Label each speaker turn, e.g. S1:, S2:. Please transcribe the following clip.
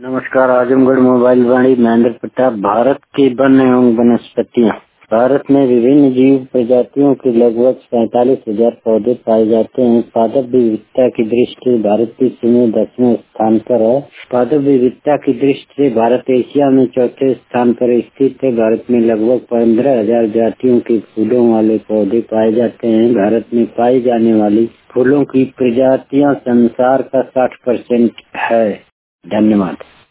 S1: नमस्कार। आजमगढ़ मोबाइल वाणी महेंद्र प्रताप। भारत के वन एवं वनस्पतियाँ। भारत में विभिन्न जीव प्रजातियों के लगभग 47,000 पौधे पाए जाते हैं। पादप विविधता की दृष्टि से भारत विश्व में 10वें स्थान पर है। पादप विविधता की दृष्टि से भारत एशिया में चौथे स्थान पर स्थित है। भारत में लगभग 15,000 जातियों के फूलों वाले पौधे पाए जाते हैं। भारत में पाई जाने वाली फूलों की प्रजातियां संसार का 60% है। धन्यवाद।